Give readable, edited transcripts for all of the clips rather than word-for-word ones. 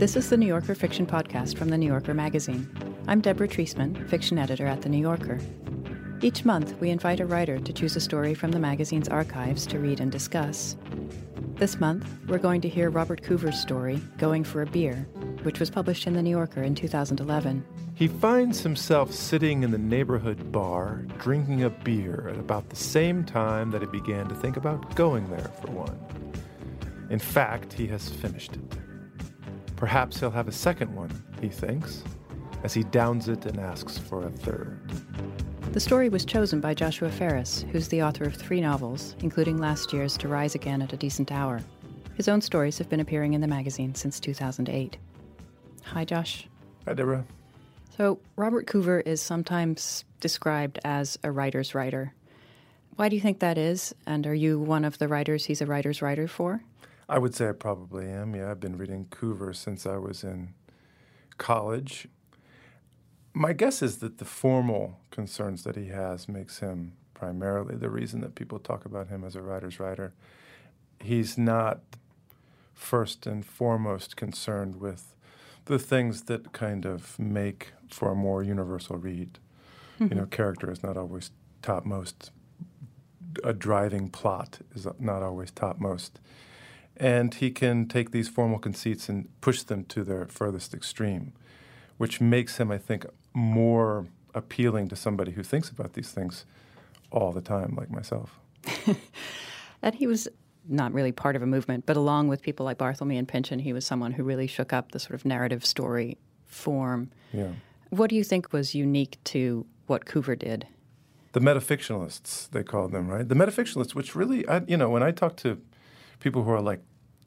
This is the New Yorker Fiction Podcast from The New Yorker magazine. I'm Deborah Treisman, fiction editor at The New Yorker. Each month, we invite a writer to choose a story from the magazine's archives to read and discuss. This month, we're going to hear Robert Coover's story, Going for a Beer, which was published in The New Yorker in 2011. He finds himself sitting in the neighborhood bar, drinking a beer at about the same time that he began to think about going there for one. In fact, he has finished it. Perhaps he'll have a second one, he thinks, as he downs it and asks for a third. The story was chosen by Joshua Ferris, who's the author of 3 novels, including last year's To Rise Again at a Decent Hour. His own stories have been appearing in the magazine since 2008. Hi, Josh. Hi, Deborah. So, Robert Coover is sometimes described as a writer's writer. Why do you think that is? And are you one of the writers he's a writer's writer for? I would say I probably am. Yeah, I've been reading Coover since I was in college. My guess is that the formal concerns that he has makes him primarily the reason that people talk about him as a writer's writer. He's not first and foremost concerned with the things that kind of make for a more universal read. Mm-hmm. You know, character is not always topmost. A driving plot is not always topmost. And he can take these formal conceits and push them to their furthest extreme, which makes him, I think, more appealing to somebody who thinks about these things all the time, like myself. And he was not really part of a movement, but along with people like Barthelme and Pynchon, he was someone who really shook up the sort of narrative story form. Yeah. What do you think was unique to what Coover did? The metafictionalists, they called them, right? The metafictionalists, which really, when I talk to people who are like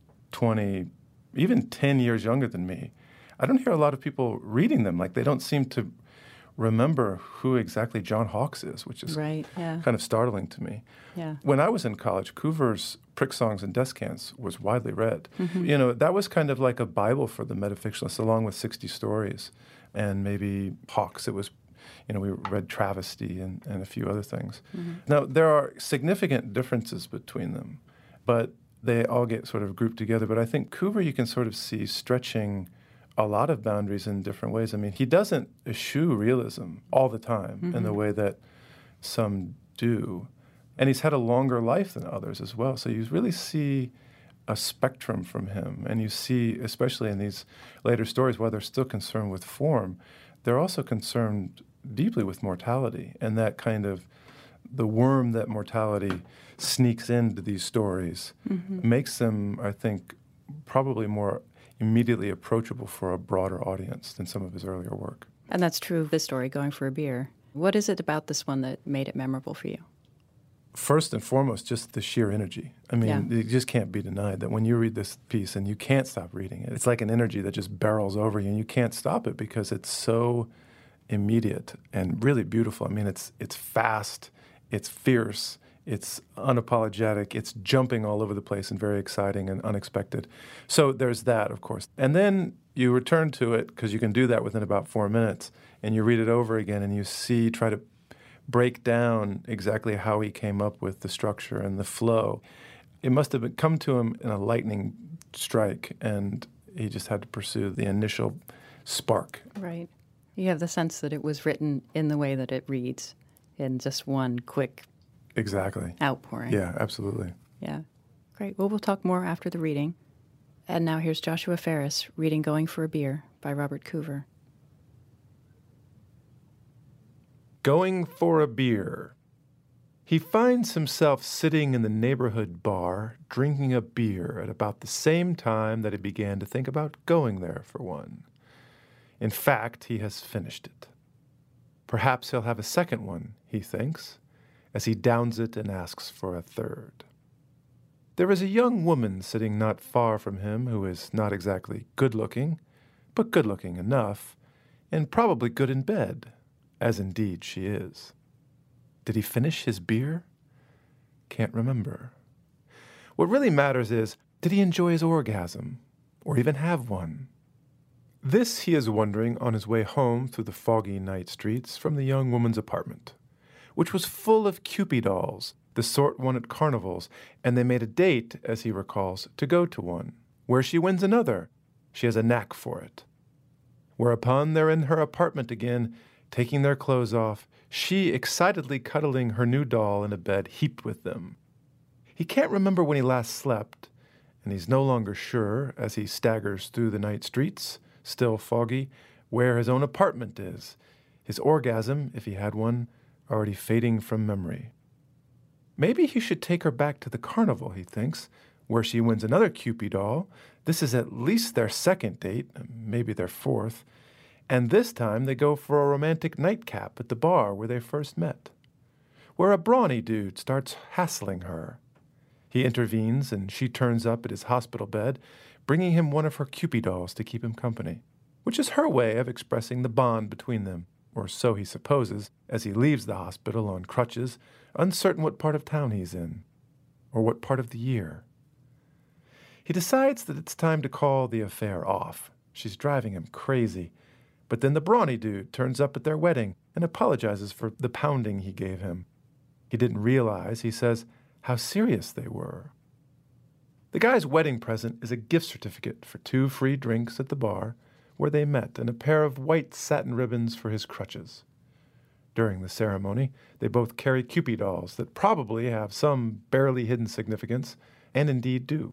20, even 10 years younger than me, I don't hear a lot of people reading them. Like, they don't seem to remember who exactly John Hawkes is, which is kind of startling to me. Yeah. When I was in college, Coover's Prick Songs and Descants was widely read. Mm-hmm. You know, that was kind of like a Bible for the metafictionalists, along with 60 Stories and maybe Hawkes. It was, we read Travesty and a few other things. Mm-hmm. Now, there are significant differences between them, but they all get sort of grouped together. But I think Coover you can sort of see stretching a lot of boundaries in different ways. I mean, he doesn't eschew realism all the time in the way that some do. And he's had a longer life than others as well. So you really see a spectrum from him. And you see, especially in these later stories, while they're still concerned with form, they're also concerned deeply with mortality. And that kind of the worm that mortality sneaks into these stories makes them, I think, probably more immediately approachable for a broader audience than some of his earlier work. And that's true of this story, Going for a Beer. What is it about this one that made it memorable for you? First and foremost, just the sheer energy. I mean, it just can't be denied that when you read this piece and you can't stop reading it, it's like an energy that just barrels over you and you can't stop it because it's so immediate and really beautiful. I mean, it's fast, it's fierce, it's unapologetic, it's jumping all over the place and very exciting and unexpected. So there's that, of course. And then you return to it, because you can do that within about 4 minutes, and you read it over again and you try to break down exactly how he came up with the structure and the flow. It must have come to him in a lightning strike, and he just had to pursue the initial spark. Right. You have the sense that it was written in the way that it reads, in just one quick outpouring. Yeah, absolutely. Yeah. Great. Well, we'll talk more after the reading. And now here's Joshua Ferris reading Going for a Beer by Robert Coover. Going for a beer. He finds himself sitting in the neighborhood bar, drinking a beer at about the same time that he began to think about going there for one. In fact, he has finished it. Perhaps he'll have a second one, he thinks, as he downs it and asks for a third. There is a young woman sitting not far from him who is not exactly good-looking, but good-looking enough, and probably good in bed, as indeed she is. Did he finish his beer? Can't remember. What really matters is, did he enjoy his orgasm, or even have one? This he is wondering on his way home through the foggy night streets from the young woman's apartment, which was full of Cupid dolls, the sort won at carnivals, and they made a date, as he recalls, to go to one, where she wins another. She has a knack for it. Whereupon they're in her apartment again, taking their clothes off, she excitedly cuddling her new doll in a bed heaped with them. He can't remember when he last slept, and he's no longer sure, as he staggers through the night streets, still foggy, where his own apartment is, his orgasm, if he had one, already fading from memory. Maybe he should take her back to the carnival, he thinks, where she wins another Cupid doll. This is at least their second date, maybe their fourth, and this time they go for a romantic nightcap at the bar where they first met, where a brawny dude starts hassling her. He intervenes, and she turns up at his hospital bed, bringing him one of her Cupid dolls to keep him company, which is her way of expressing the bond between them, or so he supposes, as he leaves the hospital on crutches, uncertain what part of town he's in, or what part of the year. He decides that it's time to call the affair off. She's driving him crazy. But then the brawny dude turns up at their wedding and apologizes for the pounding he gave him. He didn't realize, he says, how serious they were. The guy's wedding present is a gift certificate for 2 free drinks at the bar where they met and a pair of white satin ribbons for his crutches. During the ceremony, they both carry Cupid dolls that probably have some barely hidden significance, and indeed do.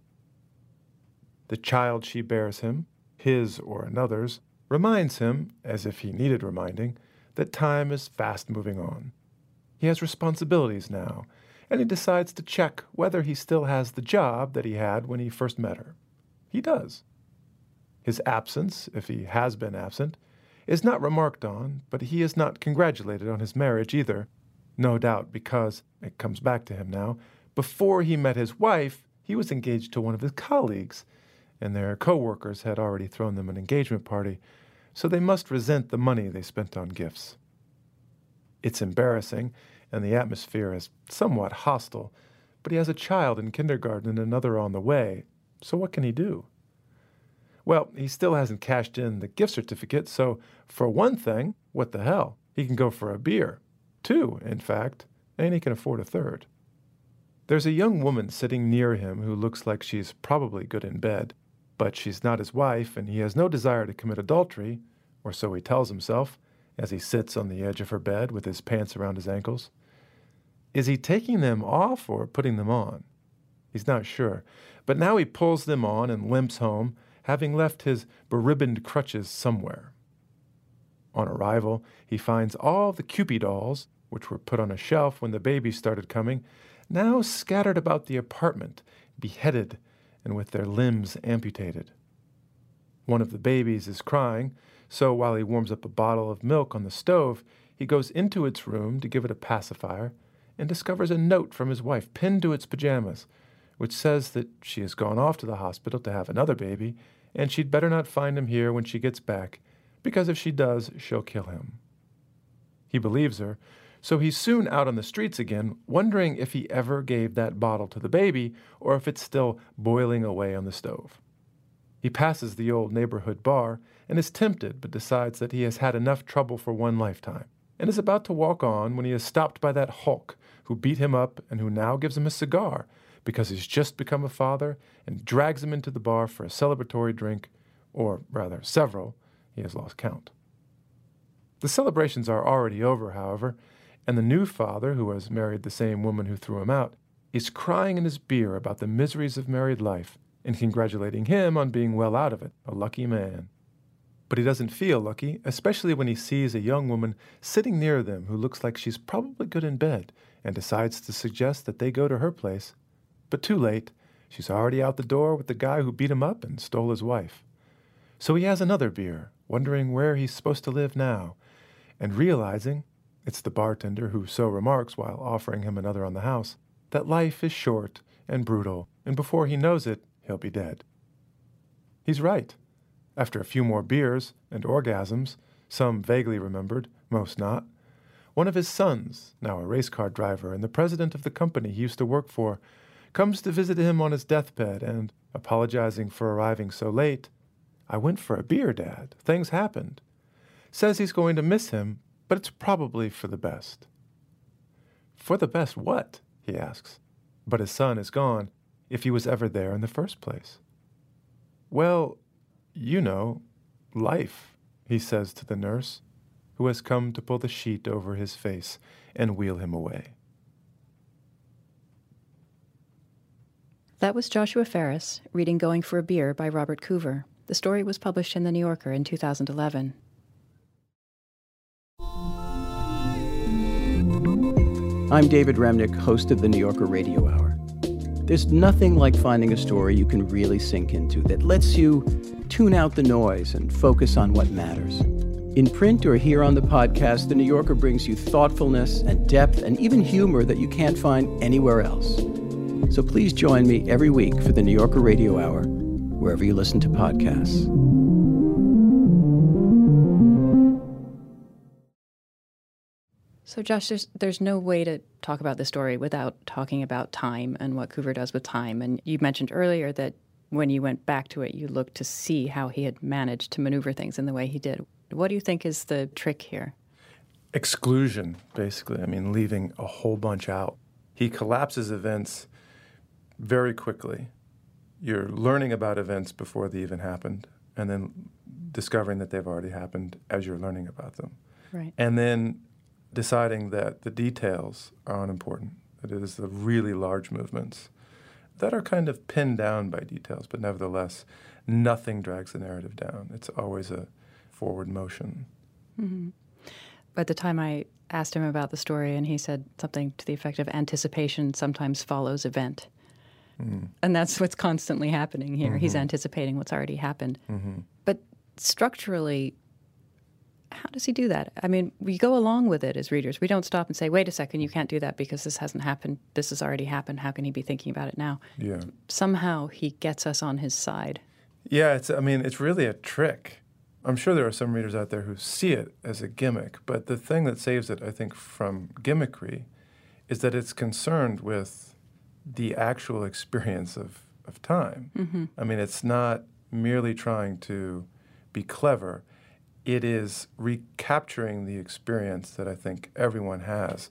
The child she bears him, his or another's, reminds him, as if he needed reminding, that time is fast moving on. He has responsibilities now, and he decides to check whether he still has the job that he had when he first met her. He does. His absence, if he has been absent, is not remarked on, but he is not congratulated on his marriage either, no doubt because, it comes back to him now, before he met his wife, he was engaged to one of his colleagues, and their co-workers had already thrown them an engagement party, so they must resent the money they spent on gifts. It's embarrassing, and the atmosphere is somewhat hostile, but he has a child in kindergarten and another on the way, so what can he do? Well, he still hasn't cashed in the gift certificate, so for one thing, what the hell? He can go for a beer. 2, in fact, and he can afford a third. There's a young woman sitting near him who looks like she's probably good in bed, but she's not his wife, and he has no desire to commit adultery, or so he tells himself, as he sits on the edge of her bed with his pants around his ankles. Is he taking them off or putting them on? He's not sure, but now he pulls them on and limps home, having left his beribboned crutches somewhere. On arrival, he finds all the Cupid dolls, which were put on a shelf when the babies started coming, now scattered about the apartment, beheaded and with their limbs amputated. One of the babies is crying, so while he warms up a bottle of milk on the stove, he goes into its room to give it a pacifier and discovers a note from his wife pinned to its pajamas, which says that she has gone off to the hospital to have another baby, and she'd better not find him here when she gets back, because if she does, she'll kill him. He believes her, so he's soon out on the streets again, wondering if he ever gave that bottle to the baby or if it's still boiling away on the stove. He passes the old neighborhood bar and is tempted, but decides that he has had enough trouble for one lifetime, and is about to walk on when he is stopped by that hulk who beat him up and who now gives him a cigar because he's just become a father and drags him into the bar for a celebratory drink, or rather several. He has lost count. The celebrations are already over, however, and the new father, who has married the same woman who threw him out, is crying in his beer about the miseries of married life and congratulating him on being well out of it, a lucky man. But he doesn't feel lucky, especially when he sees a young woman sitting near them who looks like she's probably good in bed and decides to suggest that they go to her place. But too late. She's already out the door with the guy who beat him up and stole his wife. So he has another beer, wondering where he's supposed to live now, and realizing, it's the bartender who so remarks while offering him another on the house, that life is short and brutal, and before he knows it, he'll be dead. He's right. After a few more beers and orgasms, some vaguely remembered, most not, one of his sons, now a race car driver and the president of the company he used to work for, comes to visit him on his deathbed and, apologizing for arriving so late, "I went for a beer, Dad. Things happened." Says he's going to miss him, but it's probably for the best. For the best what? He asks. But his son is gone, if he was ever there in the first place. Well, You know, life, he says to the nurse, who has come to pull the sheet over his face and wheel him away. That was Joshua Ferris reading Going for a Beer by Robert Coover. The story was published in The New Yorker in 2011. I'm David Remnick, host of the New Yorker Radio Hour. There's nothing like finding a story you can really sink into that lets you tune out the noise and focus on what matters. In print or here on the podcast, The New Yorker brings you thoughtfulness and depth and even humor that you can't find anywhere else. So please join me every week for the New Yorker Radio Hour, wherever you listen to podcasts. So, Josh, there's no way to talk about this story without talking about time and what Coover does with time. And you mentioned earlier that when you went back to it, you looked to see how he had managed to maneuver things in the way he did. What do you think is the trick here? Exclusion, basically. I mean, leaving a whole bunch out. He collapses events very quickly. You're learning about events before they even happened, and then discovering that they've already happened as you're learning about them. Right. And then deciding that the details are unimportant, that it is the really large movements that are kind of pinned down by details, but nevertheless, nothing drags the narrative down. It's always a forward motion. Mm-hmm. At the time I asked him about the story, and he said something to the effect of anticipation sometimes follows event. Mm-hmm. And that's what's constantly happening here. Mm-hmm. He's anticipating what's already happened. Mm-hmm. But structurally, how does he do that? I mean, we go along with it as readers. We don't stop and say, wait a second, you can't do that because this hasn't happened. This has already happened. How can he be thinking about it now? Yeah. Somehow he gets us on his side. Yeah, it's really a trick. I'm sure there are some readers out there who see it as a gimmick, but the thing that saves it, I think, from gimmickry is that it's concerned with the actual experience of time. Mm-hmm. I mean, it's not merely trying to be clever. It is recapturing the experience that I think everyone has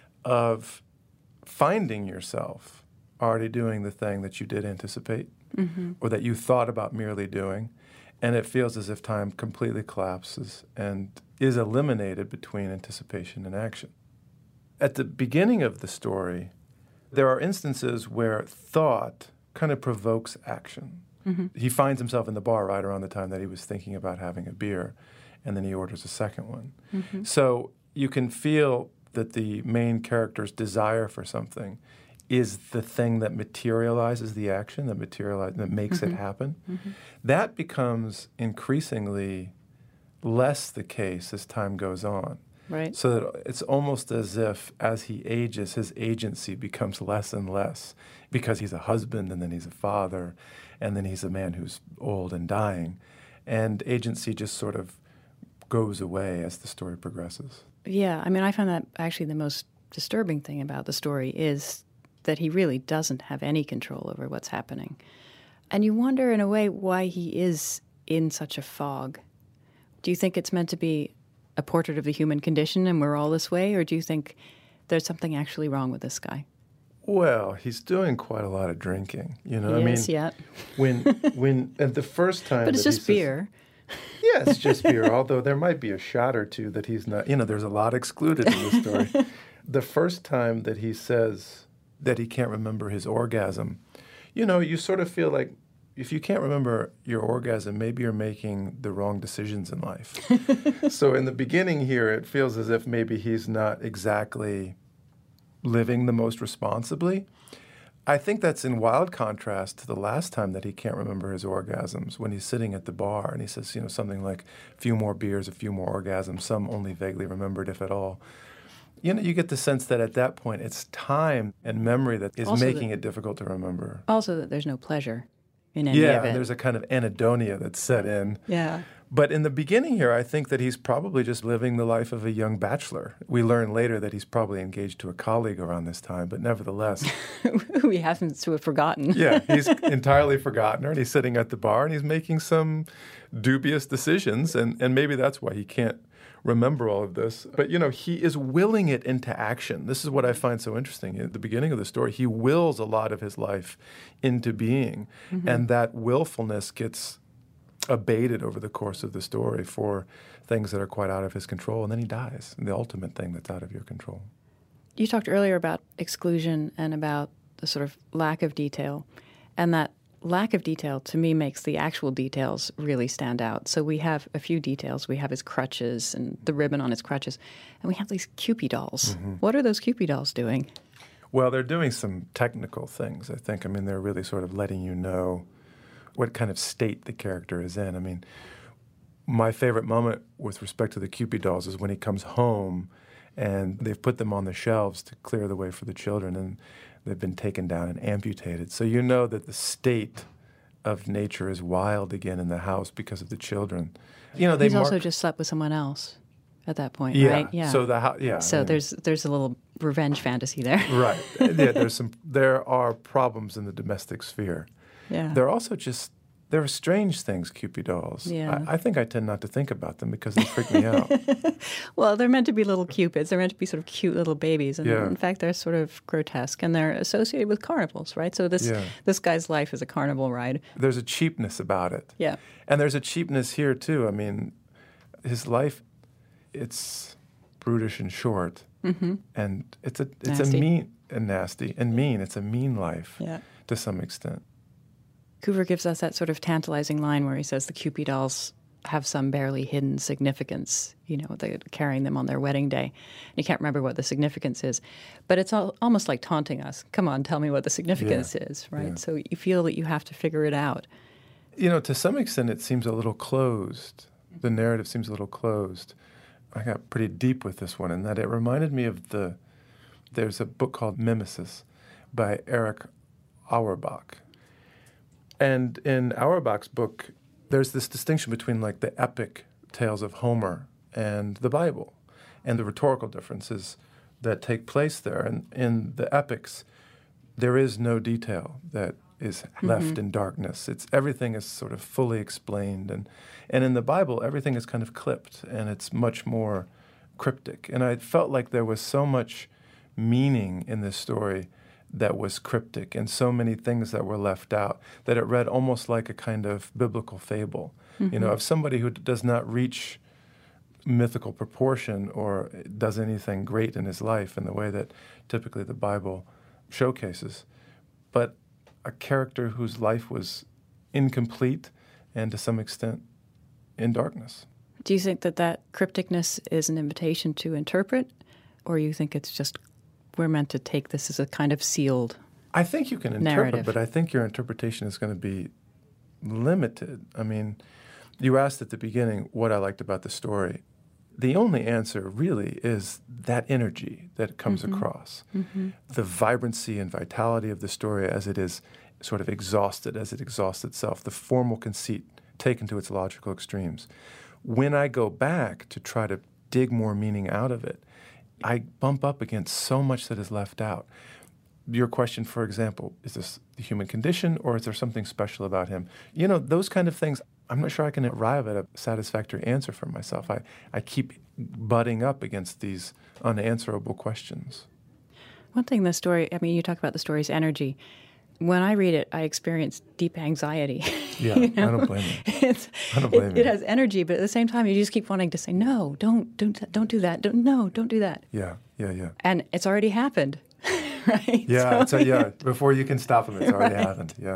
of finding yourself already doing the thing that you did anticipate mm-hmm. or that you thought about merely doing, and it feels as if time completely collapses and is eliminated between anticipation and action. At the beginning of the story, there are instances where thought kind of provokes action. Mm-hmm. He finds himself in the bar right around the time that he was thinking about having a beer, and then he orders a second one. Mm-hmm. So you can feel that the main character's desire for something is the thing that materializes the action, that makes mm-hmm. it happen. Mm-hmm. That becomes increasingly less the case as time goes on. Right. So that it's almost as if as he ages, his agency becomes less and less because he's a husband and then he's a father and then he's a man who's old and dying. And agency just sort of goes away as the story progresses. Yeah, I mean, I find that actually the most disturbing thing about the story is that he really doesn't have any control over what's happening. And you wonder, in a way, why he is in such a fog. Do you think it's meant to be a portrait of the human condition and we're all this way, or do you think there's something actually wrong with this guy? Well, he's doing quite a lot of drinking, you know. Yeah. When at the first time, but it's just beer. Yeah, it's just beer. Although there might be a shot or two that he's not. You know, there's a lot excluded in the story. The first time that he says that he can't remember his orgasm, you know, you sort of feel like if you can't remember your orgasm, maybe you're making the wrong decisions in life. So in the beginning here, it feels as if maybe he's not exactly living the most responsibly. I think that's in wild contrast to the last time that he can't remember his orgasms, when he's sitting at the bar and he says, you know, something like, a few more beers, a few more orgasms, some only vaguely remembered, if at all. You know, you get the sense that at that point, it's time and memory that is also making it difficult to remember. Also that there's no pleasure in any of it. Yeah, there's a kind of anhedonia that's set in. Yeah. But in the beginning here, I think that he's probably just living the life of a young bachelor. We learn later that he's probably engaged to a colleague around this time, but nevertheless. Who he happens to have forgotten. Yeah, he's entirely forgotten her, and he's sitting at the bar, and he's making some dubious decisions, and maybe that's why he can't remember all of this. But, you know, he is willing it into action. This is what I find so interesting. At the beginning of the story, he wills a lot of his life into being, mm-hmm. and that willfulness gets abated over the course of the story for things that are quite out of his control, and then he dies, the ultimate thing that's out of your control. You talked earlier about exclusion and about the sort of lack of detail, and that lack of detail, to me, makes the actual details really stand out. So we have a few details. We have his crutches and the ribbon on his crutches, and we have these Kewpie dolls. Mm-hmm. What are those Kewpie dolls doing? Well, they're doing some technical things, I think. I mean, they're really sort of letting you know what kind of state the character is in. I mean, my favorite moment with respect to the Kewpie dolls is when he comes home and they've put them on the shelves to clear the way for the children, and they've been taken down and amputated. So you know that the state of nature is wild again in the house because of the children. You know, he's also just slept with someone else at that point, yeah. right? Yeah. So So I mean, there's a little revenge fantasy there. Right. Yeah. There are problems in the domestic sphere. Yeah. There are strange things, Kewpie dolls. Yeah. I think I tend not to think about them because they freak me out. Well, they're meant to be little cupids. They're meant to be sort of cute little babies. And in fact, they're sort of grotesque. And they're associated with carnivals, right? So this guy's life is a carnival ride. There's a cheapness about it. Yeah. And there's a cheapness here, too. I mean, his life, it's brutish and short. Mm-hmm. And it's a mean and nasty and mean. It's a mean life to some extent. Coover gives us that sort of tantalizing line where he says the Kewpie dolls have some barely hidden significance, you know, they're carrying them on their wedding day. And you can't remember what the significance is. But it's almost like taunting us. Come on, tell me what the significance is, right? Yeah. So you feel that you have to figure it out. You know, to some extent it seems a little closed. The narrative seems a little closed. I got pretty deep with this one in that it reminded me of there's a book called Mimesis by Erich Auerbach. And in Auerbach's book, there's this distinction between like the epic tales of Homer and the Bible and the rhetorical differences that take place there. And in the epics, there is no detail that is left in darkness. Everything is sort of fully explained. And in the Bible, everything is kind of clipped, and it's much more cryptic. And I felt like there was so much meaning in this story that was cryptic and so many things that were left out that it read almost like a kind of biblical fable, you know, of somebody who does not reach mythical proportion or does anything great in his life in the way that typically the Bible showcases, but a character whose life was incomplete and to some extent in darkness. Do you think that crypticness is an invitation to interpret, or you think it's just we're meant to take this as a kind of sealed I think you can interpret, narrative? But I think your interpretation is going to be limited. I mean, you asked at the beginning what I liked about the story. The only answer really is that energy that comes across, the vibrancy and vitality of the story as it is sort of exhausted, as it exhausts itself, the formal conceit taken to its logical extremes. When I go back to try to dig more meaning out of it, I bump up against so much that is left out. Your question, for example, is this the human condition or is there something special about him? You know, those kind of things, I'm not sure I can arrive at a satisfactory answer for myself. I keep butting up against these unanswerable questions. One thing the story, I mean, you talk about the story's energy. When I read it, I experience deep anxiety. Yeah, you know? I don't blame you. I don't blame you. It has energy, but at the same time, you just keep wanting to say, no, don't do that. Don't do that. Yeah. And it's already happened, right? Yeah, before you can stop him, it's already happened, yeah.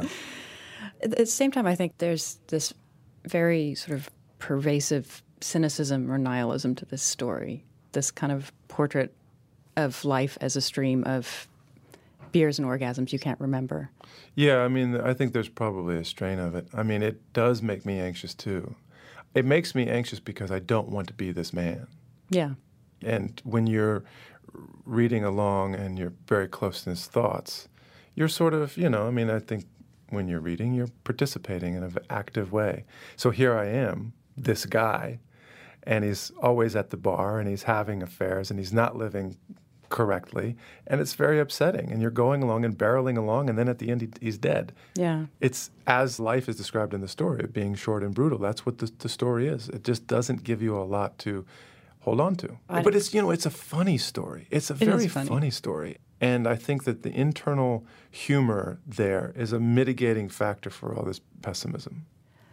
At the same time, I think there's this very sort of pervasive cynicism or nihilism to this story, this kind of portrait of life as a stream of beers and orgasms you can't remember. Yeah, I mean, I think there's probably a strain of it. I mean, it does make me anxious, too. It makes me anxious because I don't want to be this man. Yeah. And when you're reading along and you're very close to his thoughts, you're sort of, you know, I mean, I think when you're reading, you're participating in an active way. So here I am, this guy, and he's always at the bar, and he's having affairs, and he's not living correctly, and it's very upsetting. And you're going along and barreling along, and then at the end, he's dead. Yeah. It's as life is described in the story, being short and brutal. That's what the story is. It just doesn't give you a lot to hold on to. But it's, you know, it's a funny story. It's a very funny story. And I think that the internal humor there is a mitigating factor for all this pessimism.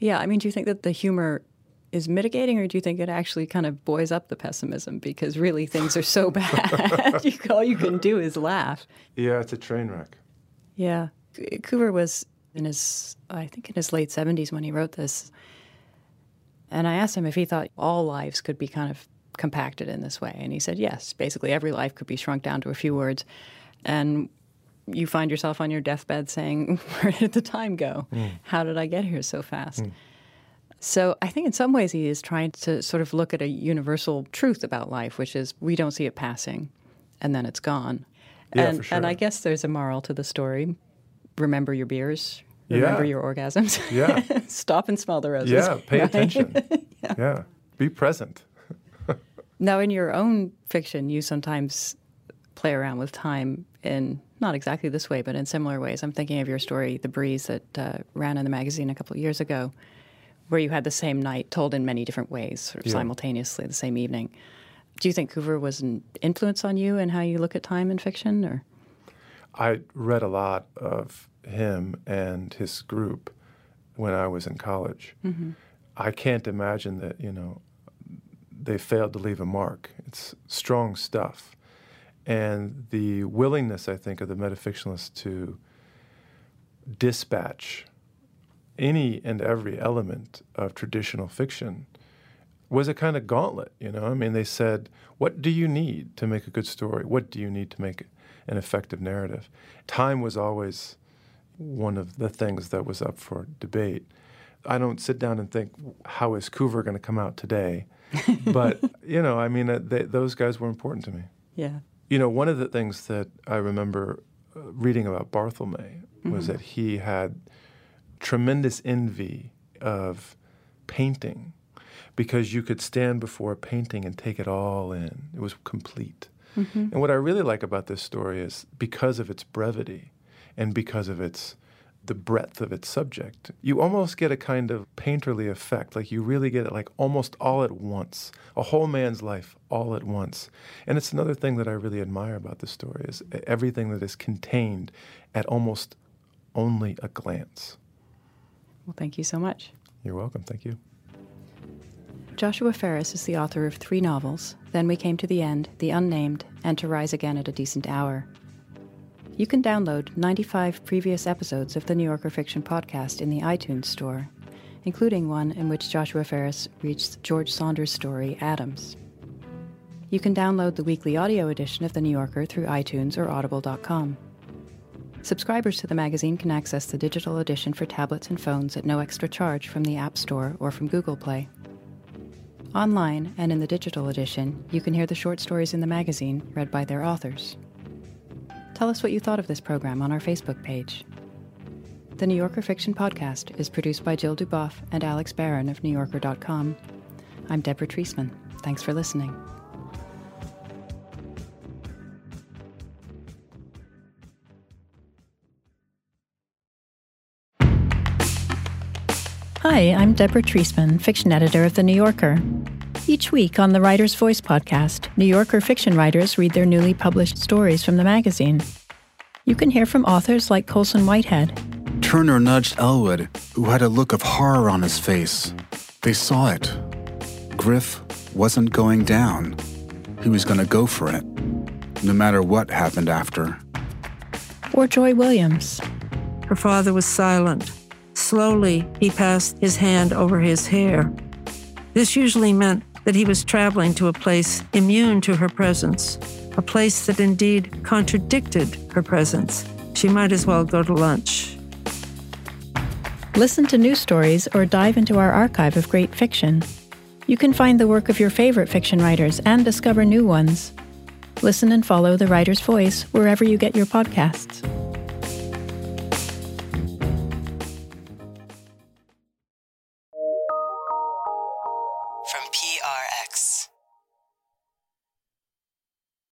Yeah, I mean, do you think that the humor is mitigating, or do you think it actually kind of buoys up the pessimism? Because really things are so bad, all you can do is laugh. Yeah, it's a train wreck. Yeah. Coover was in his late 70s when he wrote this. And I asked him if he thought all lives could be kind of compacted in this way. And he said, yes, basically every life could be shrunk down to a few words. And you find yourself on your deathbed saying, where did the time go? How did I get here so fast? So I think in some ways he is trying to sort of look at a universal truth about life, which is we don't see it passing and then it's gone. Yeah, for sure. And I guess there's a moral to the story. Remember your beers. Remember your orgasms. Yeah. Stop and smell the roses. Yeah, pay attention. Yeah. Be present. Now, in your own fiction, you sometimes play around with time in not exactly this way, but in similar ways. I'm thinking of your story, The Breeze, that ran in the magazine a couple of years ago, where you had the same night told in many different ways, sort of simultaneously, the same evening. Do you think Coover was an influence on you in how you look at time in fiction? Or I read a lot of him and his group when I was in college. I can't imagine that, they failed to leave a mark. It's strong stuff. And the willingness, I think, of the metafictionalists to dispatch any and every element of traditional fiction was a kind of gauntlet, I mean, they said, what do you need to make a good story? What do you need to make an effective narrative? Time was always one of the things that was up for debate. I don't sit down and think, how is Coover going to come out today? But, those guys were important to me. Yeah. One of the things that I remember reading about Barthelme was that he had tremendous envy of painting because you could stand before a painting and take it all in. It was complete. And what I really like about this story is because of its brevity and because of the breadth of its subject, you almost get a kind of painterly effect. Like you really get it like almost all at once, a whole man's life all at once. And it's another thing that I really admire about this story is everything that is contained at almost only a glance. Well, thank you so much. You're welcome. Thank you. Joshua Ferris is the author of 3 novels, Then We Came to the End, The Unnamed, and To Rise Again at a Decent Hour. You can download 95 previous episodes of the New Yorker Fiction Podcast in the iTunes Store, including one in which Joshua Ferris reads George Saunders' story, Adams. You can download the weekly audio edition of The New Yorker through iTunes or audible.com. Subscribers to the magazine can access the digital edition for tablets and phones at no extra charge from the App Store or from Google Play. Online and in the digital edition, you can hear the short stories in the magazine read by their authors. Tell us what you thought of this program on our Facebook page. The New Yorker Fiction Podcast is produced by Jill Duboff and Alex Barron of NewYorker.com. I'm Deborah Treisman. Thanks for listening. Hi, I'm Deborah Treisman, fiction editor of The New Yorker. Each week on the Writer's Voice podcast, New Yorker fiction writers read their newly published stories from the magazine. You can hear from authors like Colson Whitehead. Turner nudged Elwood, who had a look of horror on his face. They saw it. Griff wasn't going down. He was going to go for it, no matter what happened after. Or Joy Williams. Her father was silent. Slowly, he passed his hand over his hair. This usually meant that he was traveling to a place immune to her presence, a place that indeed contradicted her presence. She might as well go to lunch. Listen to new stories or dive into our archive of great fiction. You can find the work of your favorite fiction writers and discover new ones. Listen and follow The Writer's Voice wherever you get your podcasts.